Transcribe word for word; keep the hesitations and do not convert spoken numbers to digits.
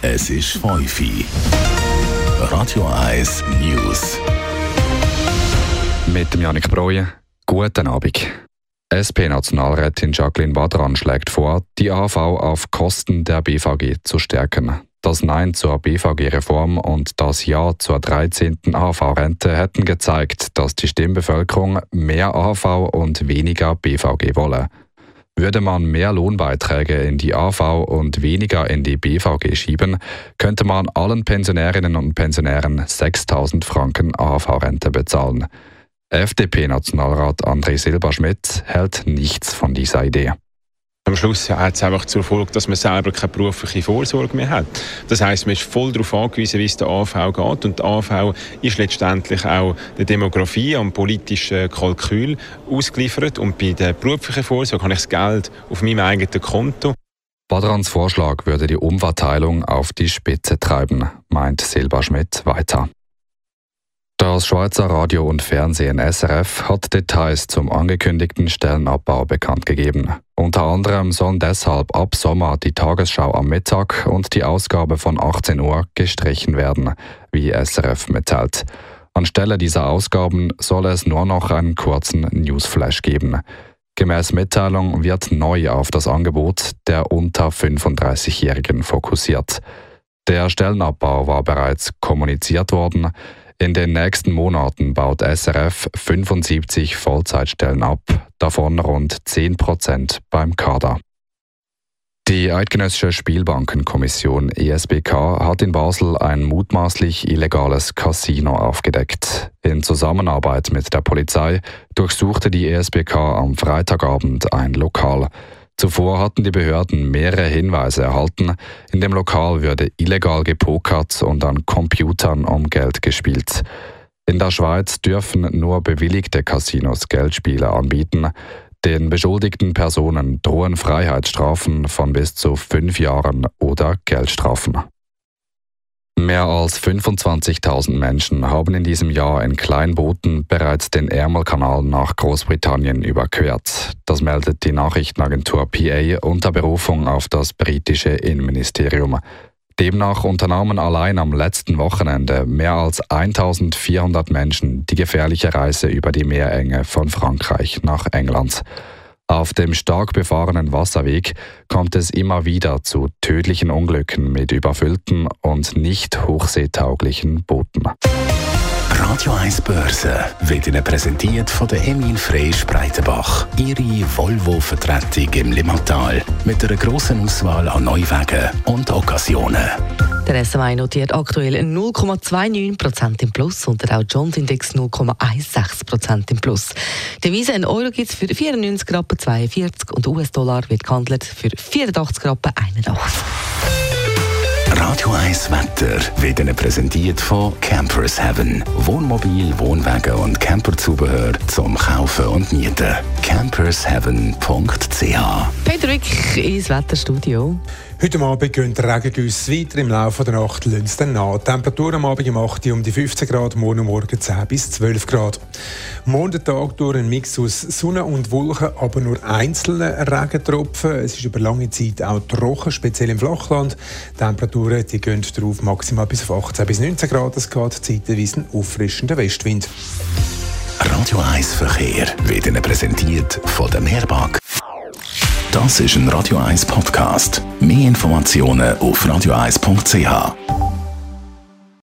Es ist fünf Uhr. Radio eins News. Mit dem Janik Breuer. Guten Abend. S P-Nationalrätin Jacqueline Badran schlägt vor, die A V auf Kosten der B V G zu stärken. Das Nein zur B V G-Reform und das Ja zur dreizehnten A V-Rente hätten gezeigt, dass die Stimmbevölkerung mehr A V und weniger B V G wolle. Würde man mehr Lohnbeiträge in die A V und weniger in die B V G schieben, könnte man allen Pensionärinnen und Pensionären sechstausend Franken A V-Rente bezahlen. F D P-Nationalrat André Silberschmidt hält nichts von dieser Idee. Am Schluss hat es einfach zur Folge, dass man selber keine berufliche Vorsorge mehr hat. Das heisst, man ist voll darauf angewiesen, wie es der A V geht. Und die A V ist letztendlich auch der Demografie, am politischen Kalkül ausgeliefert. Und bei der beruflichen Vorsorge habe ich das Geld auf meinem eigenen Konto. Badrans Vorschlag würde die Umverteilung auf die Spitze treiben, meint Silberschmidt weiter. Das Schweizer Radio und Fernsehen S R F hat Details zum angekündigten Stellenabbau bekannt gegeben. Unter anderem sollen deshalb ab Sommer die Tagesschau am Mittag und die Ausgabe von achtzehn Uhr gestrichen werden, wie S R F mitteilt. Anstelle dieser Ausgaben soll es nur noch einen kurzen Newsflash geben. Gemäß Mitteilung wird neu auf das Angebot der unter fünfunddreißigjährigen fokussiert. Der Stellenabbau war bereits kommuniziert worden. In den nächsten Monaten baut S R F fünfundsiebzig Vollzeitstellen ab, davon rund zehn Prozent beim Kader. Die Eidgenössische Spielbankenkommission E S B K hat in Basel ein mutmaßlich illegales Casino aufgedeckt. In Zusammenarbeit mit der Polizei durchsuchte die E S B K am Freitagabend ein Lokal. Zuvor hatten die Behörden mehrere Hinweise erhalten, in dem Lokal würde illegal gepokert und an Computern um Geld gespielt. In der Schweiz dürfen nur bewilligte Casinos Geldspiele anbieten. Den beschuldigten Personen drohen Freiheitsstrafen von bis zu fünf Jahren oder Geldstrafen. Mehr als fünfundzwanzigtausend Menschen haben in diesem Jahr in Kleinbooten bereits den Ärmelkanal nach Großbritannien überquert. Das meldet die Nachrichtenagentur P A unter Berufung auf das britische Innenministerium. Demnach unternahmen allein am letzten Wochenende mehr als eintausendvierhundert Menschen die gefährliche Reise über die Meerenge von Frankreich nach England. Auf dem stark befahrenen Wasserweg kommt es immer wieder zu tödlichen Unglücken mit überfüllten und nicht hochseetauglichen Booten. Radio eins Börse wird Ihnen präsentiert von der Emin Frey Breitenbach. Ihre Volvo-Vertretung im Limmatal mit einer grossen Auswahl an Neuwagen und Occasionen. Der S M I notiert aktuell null Komma neunundzwanzig Prozent im Plus und der Dow Jones Index null Komma sechzehn Prozent im Plus. Die Devise in Euro gibt es für vierundneunzig Rappen zweiundvierzig und U S-Dollar wird gehandelt für vierundachtzig Rappen einundachtzig. Radio eins Wetter wird Ihnen präsentiert von Campers Heaven. Wohnmobil, Wohnwagen und Camperzubehör zum Kaufen und Mieten. campers heaven punkt c h. Patrick ins Wetterstudio. Heute Abend gehen die Regengüsse weiter. Im Laufe der Nacht lassen sie dann nach. Die Temperatur am Abend um acht Uhr um die fünfzehn Grad, morgen und morgen zehn bis zwölf Grad. Morgen der Tag durch ein Mix aus Sonne und Wolken, aber nur einzelne Regentropfen. Es ist über lange Zeit auch trocken, speziell im Flachland. Die Temperaturen die gehen darauf maximal bis auf achtzehn bis neunzehn Grad. Es geht zeitweise ein auffrischender Westwind. Radio eins Verkehr wird Ihnen präsentiert von der Mehrbank. Das ist ein Radio eins Podcast. Mehr Informationen auf radio eins punkt c h.